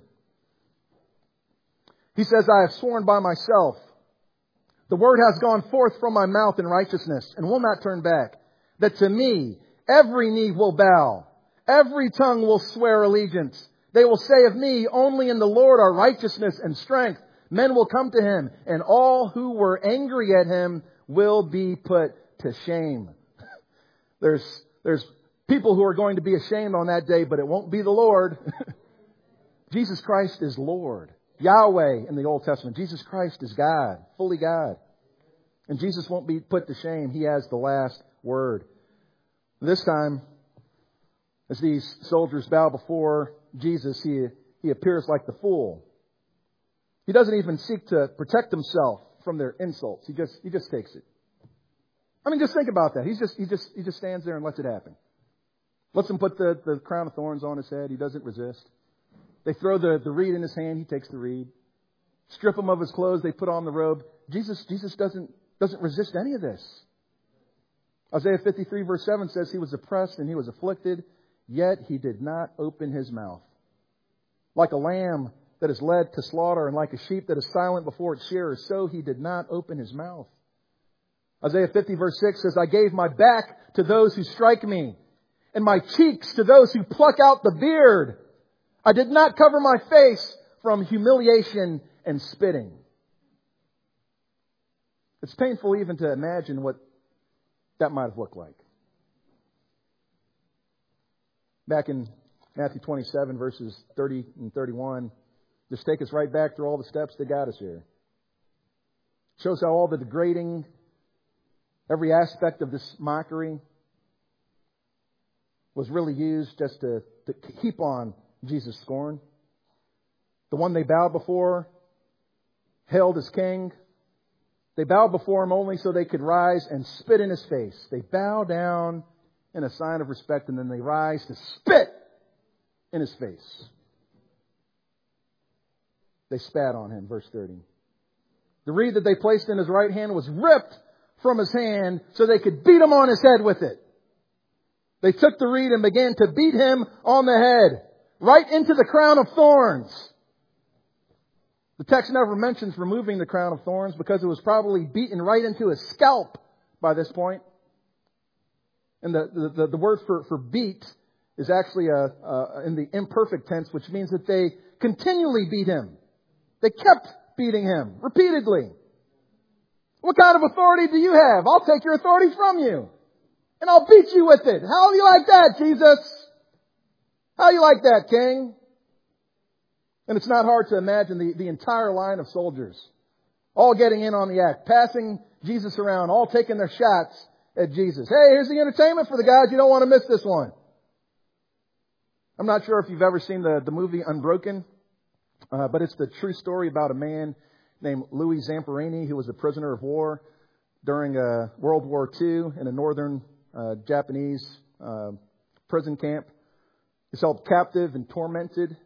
He says, I have sworn by myself, the word has gone forth from my mouth in righteousness and will not turn back, that to me every knee will bow, every tongue will swear allegiance. They will say of me, only in the Lord are righteousness and strength. Men will come to him, and all who were angry at him will be put to shame. There's, there's people who are going to be ashamed on that day, but it won't be the Lord. Jesus Christ is Lord. Yahweh in the Old Testament. Jesus Christ is God, fully God. And Jesus won't be put to shame. He has the last word. This time, as these soldiers bow before Jesus, he, he appears like the fool. He doesn't even seek to protect himself from their insults. He just, he just takes it. I mean, just think about that. He's just, he just, he just stands there and lets it happen. Lets them put the, the crown of thorns on his head. He doesn't resist. They throw the, the reed in his hand. He takes the reed. Strip him of his clothes. They put on the robe. Jesus, Jesus doesn't, doesn't resist any of this. Isaiah fifty-three verse seven says he was oppressed and he was afflicted, yet he did not open his mouth. Like a lamb that is led to slaughter and like a sheep that is silent before its shearers, so he did not open his mouth. Isaiah fifty verse six says, I gave my back to those who strike me, and my cheeks to those who pluck out the beard. I did not cover my face from humiliation and spitting. It's painful even to imagine what that might have looked like. Back in Matthew twenty-seven, verses thirty and thirty-one, just take us right back through all the steps that got us here. Shows how all the degrading, every aspect of this mockery was really used just to, to heap on Jesus' scorn. The one they bowed before, hailed as king, They bowed before him only so they could rise and spit in his face. They bow down in a sign of respect, and then they rise to spit in his face. They spat on him, verse thirty. The reed that they placed in his right hand was ripped from his hand so they could beat him on his head with it. They took the reed and began to beat him on the head, right into the crown of thorns. The text never mentions removing the crown of thorns because it was probably beaten right into his scalp by this point. And the, the, the word for, for beat is actually a, a, in the imperfect tense, which means that they continually beat him. They kept beating him repeatedly. What kind of authority do you have? I'll take your authority from you. And I'll beat you with it. How do you like that, Jesus? How do you like that, King? And it's not hard to imagine the, the entire line of soldiers all getting in on the act, passing Jesus around, all taking their shots at Jesus. Hey, here's the entertainment for the guys. You don't want to miss this one. I'm not sure if you've ever seen the, the movie Unbroken, uh, but it's the true story about a man named Louis Zamperini, who was a prisoner of war during uh, World War Two in a northern uh, Japanese uh, prison camp. He's held captive and tormented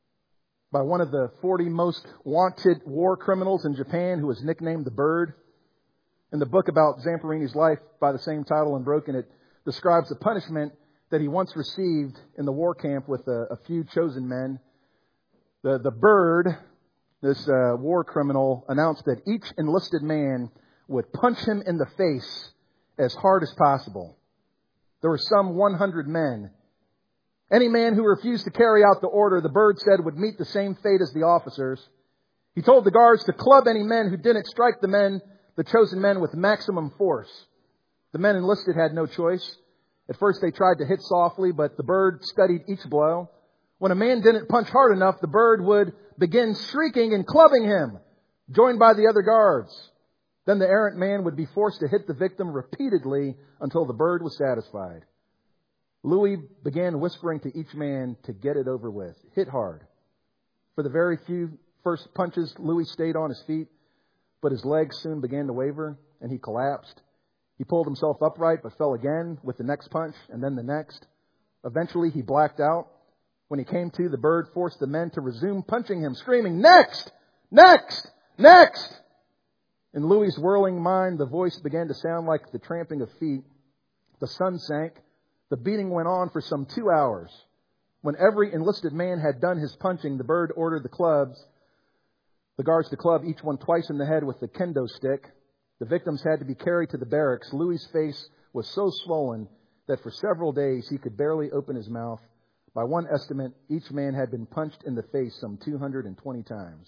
by one of the forty most wanted war criminals in Japan, who was nicknamed the Bird. In the book about Zamperini's life by the same title, Unbroken, it describes the punishment that he once received in the war camp with a, a few chosen men. The, the Bird, this uh, war criminal, announced that each enlisted man would punch him in the face as hard as possible. There were some one hundred men. Any man who refused to carry out the order, the Bird said, would meet the same fate as the officers. He told the guards to club any men who didn't strike the men, the chosen men, with maximum force. The men enlisted had no choice. At first they tried to hit softly, but the Bird studied each blow. When a man didn't punch hard enough, the Bird would begin shrieking and clubbing him, joined by the other guards. Then the errant man would be forced to hit the victim repeatedly until the Bird was satisfied. Louis began whispering to each man to get it over with. Hit hard. For the very few first punches, Louis stayed on his feet, but his legs soon began to waver, and he collapsed. He pulled himself upright, but fell again with the next punch, and then the next. Eventually, he blacked out. When he came to, the Bird forced the men to resume punching him, screaming, "Next! Next! Next!" In Louis' whirling mind, the voice began to sound like the tramping of feet. The sun sank. The beating went on for some two hours. When every enlisted man had done his punching, the Bird ordered the clubs, the guards to club each one twice in the head with the kendo stick. The victims had to be carried to the barracks. Louis' face was so swollen that for several days he could barely open his mouth. By one estimate, each man had been punched in the face some two hundred twenty times.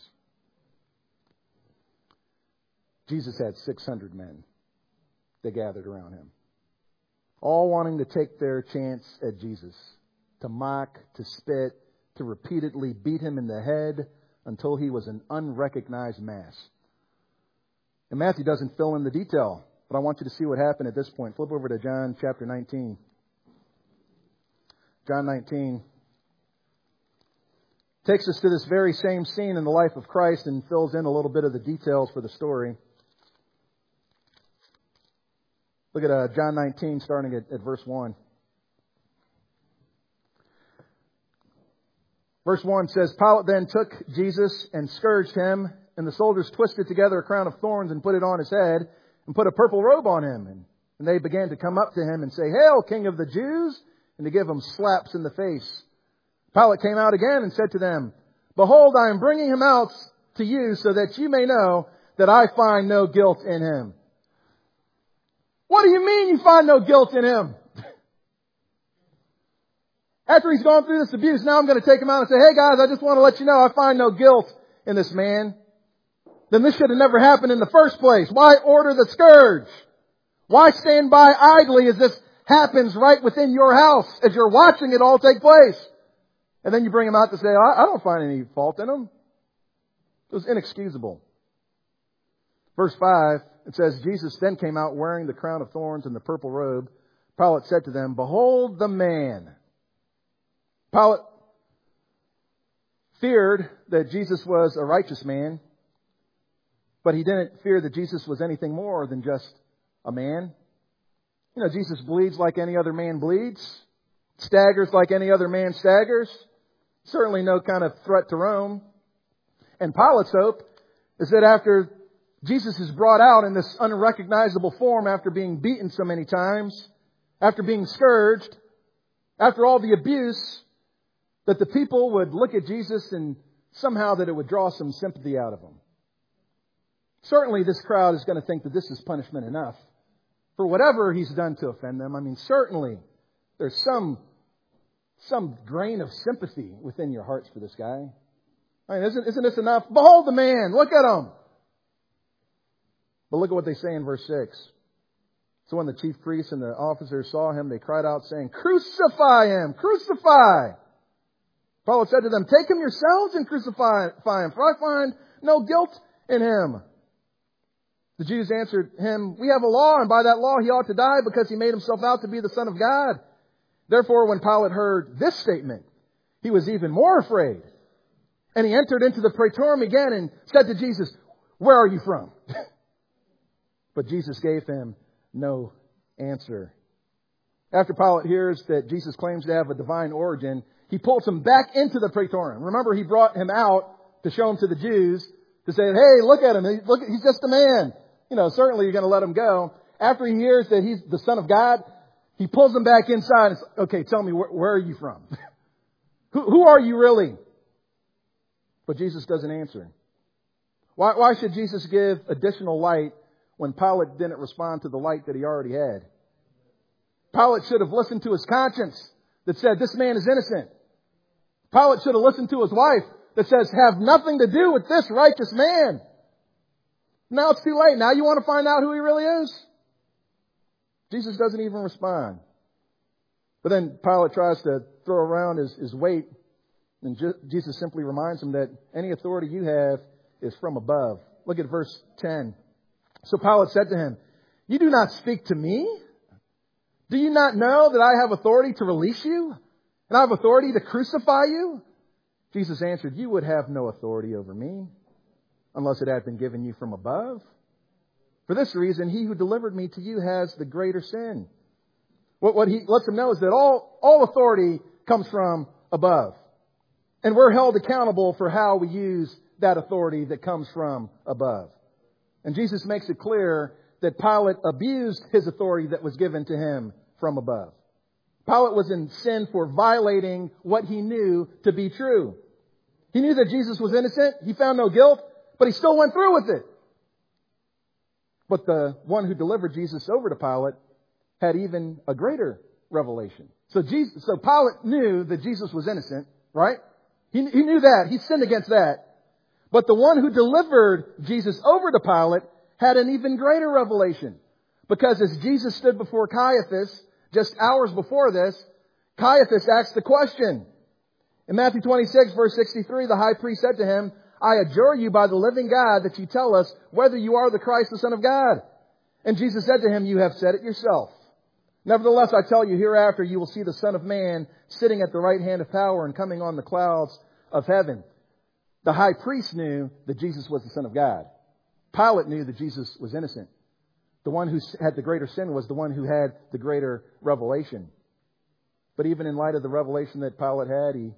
Jesus had six hundred men that gathered around him, all wanting to take their chance at Jesus, to mock, to spit, to repeatedly beat him in the head until he was an unrecognized mass. And Matthew doesn't fill in the detail, but I want you to see what happened at this point. Flip over to John chapter nineteen. John nineteen takes us to this very same scene in the life of Christ and fills in a little bit of the details for the story. Look at uh, John nineteen, starting at, at verse one. Verse one says, Pilate then took Jesus and scourged him, and the soldiers twisted together a crown of thorns and put it on his head, and put a purple robe on him. And, and they began to come up to him and say, "Hail, King of the Jews!" and to give him slaps in the face. Pilate came out again and said to them, "Behold, I am bringing him out to you so that you may know that I find no guilt in him." What do you mean you find no guilt in him? After he's gone through this abuse, now I'm going to take him out and say, "Hey guys, I just want to let you know I find no guilt in this man." Then this should have never happened in the first place. Why order the scourge? Why stand by idly as this happens right within your house as you're watching it all take place? And then you bring him out to say, I, I don't find any fault in him. It was inexcusable. Verse five, it says, Jesus then came out wearing the crown of thorns and the purple robe. Pilate said to them, "Behold the man." Pilate feared that Jesus was a righteous man. But he didn't fear that Jesus was anything more than just a man. You know, Jesus bleeds like any other man bleeds, staggers like any other man staggers. Certainly no kind of threat to Rome. And Pilate's hope is that after Jesus is brought out in this unrecognizable form, after being beaten so many times, after being scourged, after all the abuse, that the people would look at Jesus and somehow that it would draw some sympathy out of him. Certainly this crowd is going to think that this is punishment enough for whatever he's done to offend them. I mean, certainly there's some, some grain of sympathy within your hearts for this guy. I mean, isn't, isn't this enough? Behold the man! Look at him! But look at what they say in verse six. So when the chief priests and the officers saw him, they cried out saying, "Crucify him! Crucify!" Pilate said to them, "Take him yourselves and crucify him, for I find no guilt in him." The Jews answered him, "We have a law, and by that law he ought to die because he made himself out to be the Son of God." Therefore, when Pilate heard this statement, he was even more afraid. And he entered into the praetorium again and said to Jesus, "Where are you from?" But Jesus gave him no answer. After Pilate hears that Jesus claims to have a divine origin, he pulls him back into the praetorium. Remember, he brought him out to show him to the Jews, to say, "Hey, look at him. Look, he's just a man." You know, certainly you're going to let him go. After he hears that he's the Son of God, he pulls him back inside and says, "Okay, tell me, where, where are you from? who, who are you really?" But Jesus doesn't answer. Why, why should Jesus give additional light when Pilate didn't respond to the light that he already had? Pilate should have listened to his conscience that said, "This man is innocent." Pilate should have listened to his wife that says, "Have nothing to do with this righteous man." Now it's too late. Now you want to find out who he really is? Jesus doesn't even respond. But then Pilate tries to throw around his, his weight, and Je- Jesus simply reminds him that any authority you have is from above. Look at verse ten. So Pilate said to him, "You do not speak to me? Do you not know that I have authority to release you? And I have authority to crucify you?" Jesus answered, "You would have no authority over me unless it had been given you from above. For this reason, he who delivered me to you has the greater sin." What, what he lets him know is that all, all authority comes from above. And we're held accountable for how we use that authority that comes from above. And Jesus makes it clear that Pilate abused his authority that was given to him from above. Pilate was in sin for violating what he knew to be true. He knew that Jesus was innocent. He found no guilt, but he still went through with it. But the one who delivered Jesus over to Pilate had even a greater revelation. So Jesus, so Pilate knew that Jesus was innocent, right? He, he knew that. He sinned against that. But the one who delivered Jesus over to Pilate had an even greater revelation. Because as Jesus stood before Caiaphas, just hours before this, Caiaphas asked the question. In Matthew twenty-six, verse sixty-three, the high priest said to him, "I adjure you by the living God that you tell us whether you are the Christ, the Son of God." And Jesus said to him, "You have said it yourself. Nevertheless, I tell you, hereafter you will see the Son of Man sitting at the right hand of power and coming on the clouds of heaven." The high priest knew that Jesus was the Son of God. Pilate knew that Jesus was innocent. The one who had the greater sin was the one who had the greater revelation. But even in light of the revelation that Pilate had, he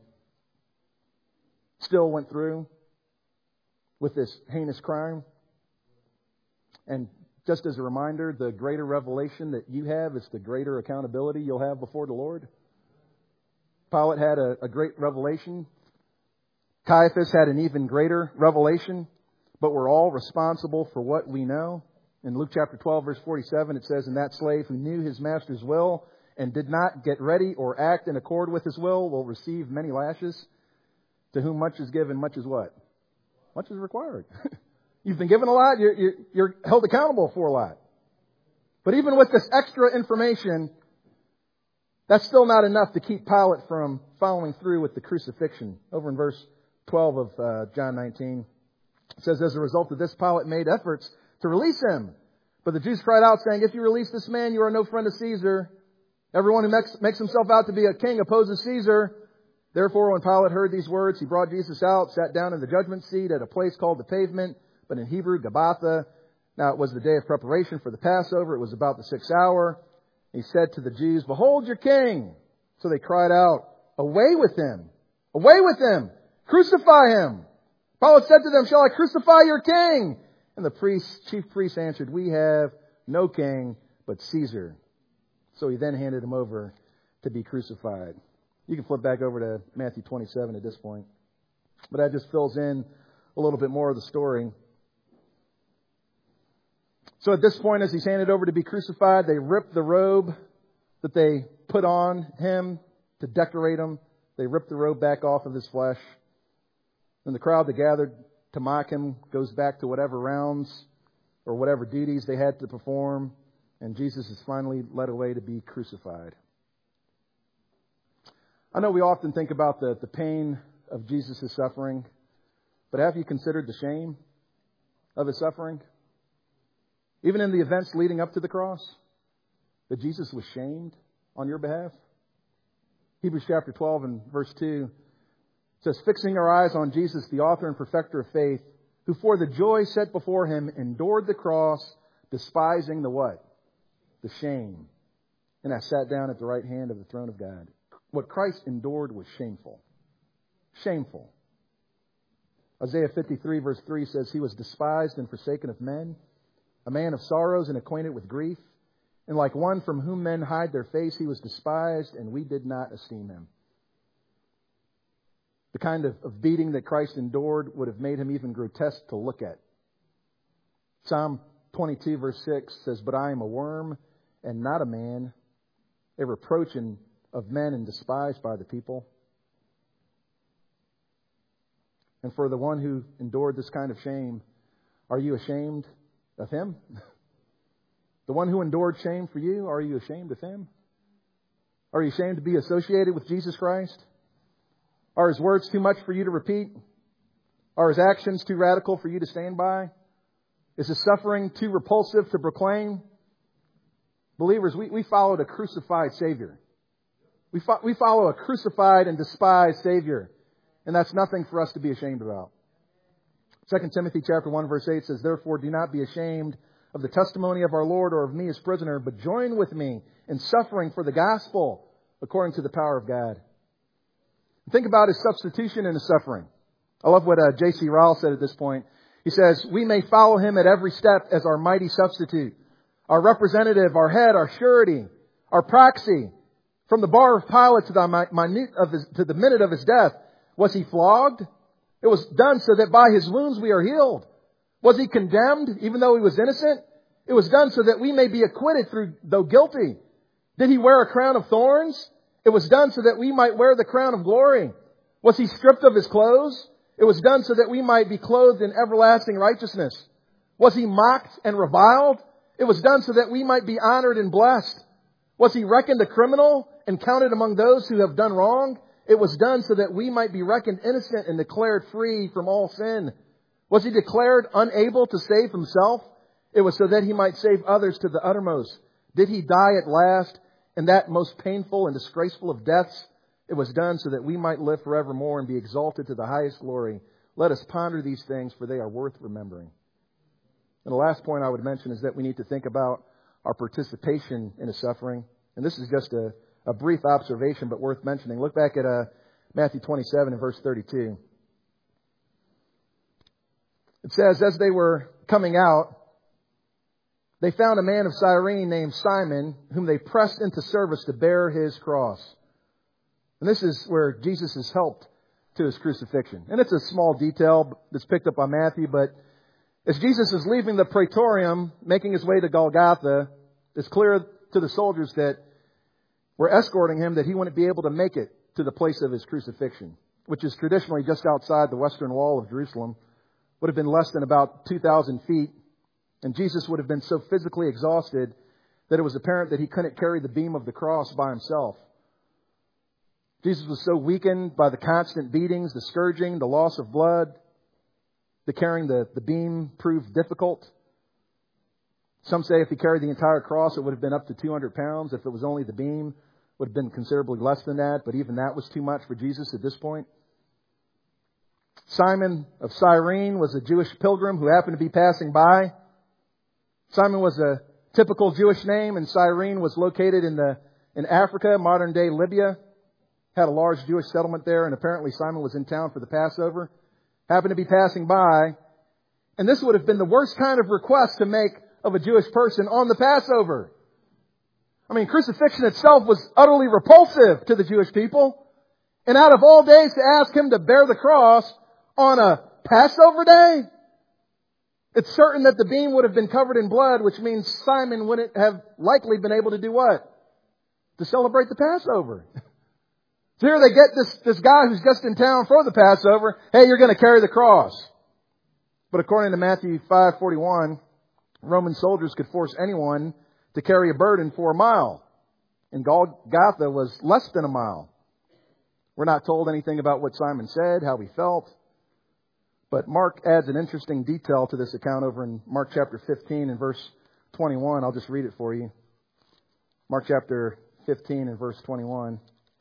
still went through with this heinous crime. And just as a reminder, the greater revelation that you have is the greater accountability you'll have before the Lord. Pilate had a, a great revelation. Caiaphas had an even greater revelation. But we're all responsible for what we know. In Luke chapter twelve, verse forty-seven, it says, "And that slave who knew his master's will and did not get ready or act in accord with his will will receive many lashes. To whom much is given, much is what? Much is required." You've been given a lot, you're, you're, you're held accountable for a lot. But even with this extra information, that's still not enough to keep Pilate from following through with the crucifixion. Over in verse twelve of uh, John nineteen, it says, "As a result of this, Pilate made efforts to release him. But the Jews cried out, saying, 'If you release this man, you are no friend of Caesar. Everyone who makes, makes himself out to be a king opposes Caesar.' Therefore, when Pilate heard these words, he brought Jesus out, sat down in the judgment seat at a place called the Pavement, but in Hebrew, Gabbatha. Now it was the day of preparation for the Passover. It was about the sixth hour. He said to the Jews, "Behold your king." So they cried out, "Away with him! Away with him! Crucify him!" Pilate said to them, "Shall I crucify your king?" And the priests, chief priests answered, "We have no king but Caesar." So he then handed him over to be crucified. You can flip back over to Matthew twenty-seven at this point. But that just fills in a little bit more of the story. So at this point, as he's handed over to be crucified, they rip the robe that they put on him to decorate him. They rip the robe back off of his flesh. And the crowd that gathered to mock him goes back to whatever rounds or whatever duties they had to perform. And Jesus is finally led away to be crucified. I know we often think about the, the pain of Jesus' suffering, but have you considered the shame of his suffering? Even in the events leading up to the cross, that Jesus was shamed on your behalf. Hebrews chapter twelve and verse two says, "Fixing our eyes on Jesus, the author and perfecter of faith, who for the joy set before him endured the cross, despising the what? The shame. And has sat down at the right hand of the throne of God." What Christ endured was shameful. Shameful. Isaiah fifty-three verse three says, "He was despised and forsaken of men, a man of sorrows and acquainted with grief. And like one from whom men hide their face, he was despised, and we did not esteem him." The kind of, of beating that Christ endured would have made him even grotesque to look at. Psalm twenty-two verse six says, "But I am a worm and not a man, a reproach in, of men and despised by the people." And for the one who endured this kind of shame, are you ashamed of him? The one who endured shame for you, are you ashamed of him? Are you ashamed to be associated with Jesus Christ? Are his words too much for you to repeat? Are his actions too radical for you to stand by? Is his suffering too repulsive to proclaim? Believers, we, we followed a crucified Savior. We, fo- we follow a crucified and despised Savior. And that's nothing for us to be ashamed about. Second Timothy chapter one verse eight says, "Therefore do not be ashamed of the testimony of our Lord or of me as prisoner, but join with me in suffering for the gospel according to the power of God." Think about his substitution and his suffering. I love what uh, J C Ryle said at this point. He says, "We may follow him at every step as our mighty substitute, our representative, our head, our surety, our proxy. From the bar of Pilate to the minute of his, to the minute of his death, was he flogged? It was done so that by his wounds we are healed. Was he condemned even though he was innocent? It was done so that we may be acquitted through though guilty. Did he wear a crown of thorns? It was done so that we might wear the crown of glory. Was he stripped of his clothes? It was done so that we might be clothed in everlasting righteousness. Was he mocked and reviled? It was done so that we might be honored and blessed. Was he reckoned a criminal and counted among those who have done wrong? It was done so that we might be reckoned innocent and declared free from all sin. Was he declared unable to save himself? It was so that he might save others to the uttermost. Did he die at last in that most painful and disgraceful of deaths? It was done so that we might live forevermore and be exalted to the highest glory. Let us ponder these things, for they are worth remembering. And the last point I would mention is that we need to think about our participation in his suffering. And this is just a, a brief observation, but worth mentioning. Look back at uh, Matthew twenty-seven and verse thirty-two. It says, "As they were coming out, they found a man of Cyrene named Simon, whom they pressed into service to bear his cross." And this is where Jesus is helped to his crucifixion. And it's a small detail that's picked up by Matthew, but as Jesus is leaving the praetorium, making his way to Golgotha, it's clear to the soldiers that were escorting him that he wouldn't be able to make it to the place of his crucifixion, which is traditionally just outside the western wall of Jerusalem, would have been less than about two thousand feet. And Jesus would have been so physically exhausted that it was apparent that he couldn't carry the beam of the cross by himself. Jesus was so weakened by the constant beatings, the scourging, the loss of blood, the carrying the, the beam proved difficult. Some say if he carried the entire cross, it would have been up to two hundred pounds. If it was only the beam, it would have been considerably less than that. But even that was too much for Jesus at this point. Simon of Cyrene was a Jewish pilgrim who happened to be passing by. Simon was a typical Jewish name, and Cyrene was located in the in Africa, modern-day Libya. Had a large Jewish settlement there, and apparently Simon was in town for the Passover. Happened to be passing by. And this would have been the worst kind of request to make of a Jewish person on the Passover. I mean, crucifixion itself was utterly repulsive to the Jewish people. And out of all days to ask him to bear the cross on a Passover day? It's certain that the beam would have been covered in blood, which means Simon wouldn't have likely been able to do what? To celebrate the Passover. So here they get this, this guy who's just in town for the Passover. Hey, you're going to carry the cross. But according to Matthew five forty-one, Roman soldiers could force anyone to carry a burden for a mile. And Golgotha was less than a mile. We're not told anything about what Simon said, how he felt. But Mark adds an interesting detail to this account over in Mark chapter fifteen and verse twenty-one. I'll just read it for you. Mark chapter fifteen and verse twenty-one.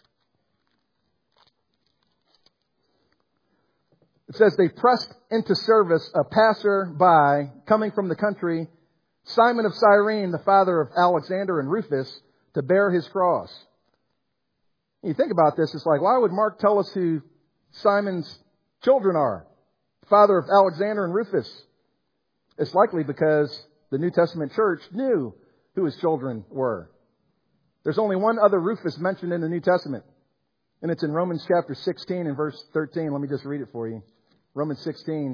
It says, they pressed into service a passer-by coming from the country, Simon of Cyrene, the father of Alexander and Rufus, to bear his cross. You think about this, it's like, why would Mark tell us who Simon's children are? Father of Alexander and Rufus. It's likely because the New Testament church knew who his children were. There's only one other Rufus mentioned in the New Testament, and it's in Romans chapter sixteen and verse thirteen. Let me just read it for you. Romans sixteen,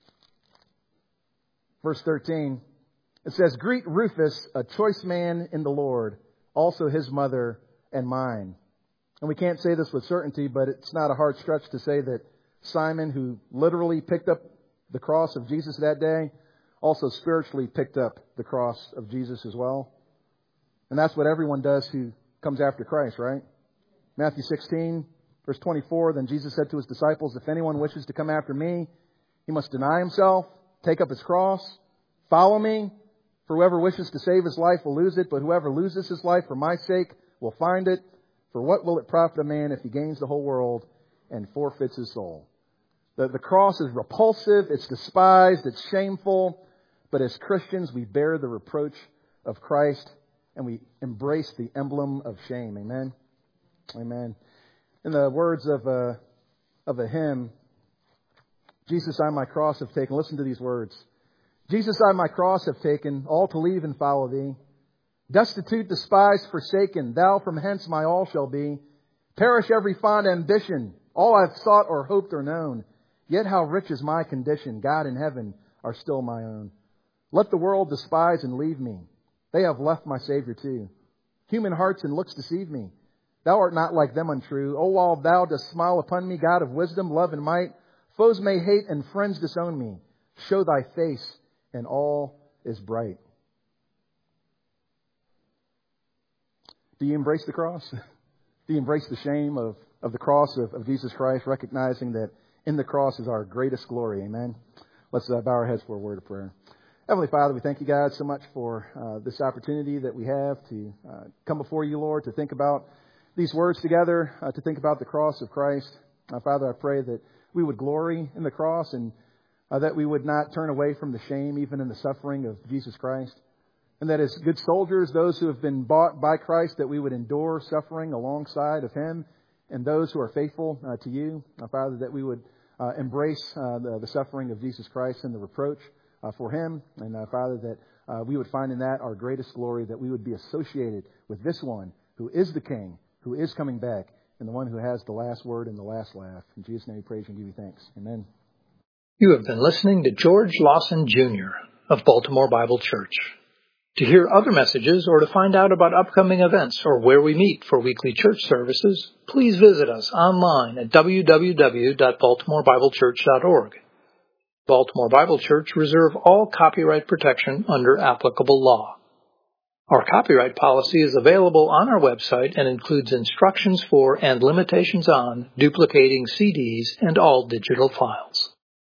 verse thirteen. It says, greet Rufus, a choice man in the Lord, also his mother and mine. And we can't say this with certainty, but it's not a hard stretch to say that Simon, who literally picked up the cross of Jesus that day, also spiritually picked up the cross of Jesus as well. And that's what everyone does who comes after Christ, right? Matthew sixteen, verse twenty-four, then Jesus said to his disciples, if anyone wishes to come after me, he must deny himself, take up his cross, follow me. For whoever wishes to save his life will lose it, but whoever loses his life for my sake will find it. For what will it profit a man if he gains the whole world and forfeits his soul? The, the cross is repulsive, it's despised, it's shameful. But as Christians, we bear the reproach of Christ and we embrace the emblem of shame. Amen? Amen. In the words of a, of a hymn, Jesus, I my cross have taken. Listen to these words. Jesus, I my cross have taken, all to leave and follow thee. Destitute, despised, forsaken, thou from hence my all shall be. Perish every fond ambition, all I've sought or hoped or known. Yet how rich is my condition, God in heaven are still my own. Let the world despise and leave me. They have left my Savior too. Human hearts and looks deceive me. Thou art not like them untrue. O while thou dost smile upon me, God of wisdom, love and might, foes may hate and friends disown me. Show thy face and all is bright. Do you embrace the cross? Do you embrace the shame of, of the cross of, of Jesus Christ, recognizing that in the cross is our greatest glory? Amen. Let's uh, bow our heads for a word of prayer. Heavenly Father, we thank you, God, so much for uh, this opportunity that we have to uh, come before you, Lord, to think about these words together, uh, to think about the cross of Christ. Uh, Father, I pray that we would glory in the cross and uh, that we would not turn away from the shame, even in the suffering of Jesus Christ. And that as good soldiers, those who have been bought by Christ, that we would endure suffering alongside of Him, and those who are faithful uh, to you, uh, Father, that we would uh, embrace uh, the, the suffering of Jesus Christ and the reproach uh, for Him. And uh, Father, that uh, we would find in that our greatest glory, that we would be associated with this one who is the King, who is coming back, and the one who has the last word and the last laugh. In Jesus' name we praise and give you thanks. Amen. You have been listening to George Lawson Junior of Baltimore Bible Church. To hear other messages or to find out about upcoming events or where we meet for weekly church services, please visit us online at w w w dot baltimore bible church dot org. Baltimore Bible Church reserve all copyright protection under applicable law. Our copyright policy is available on our website and includes instructions for and limitations on duplicating C Ds and all digital files.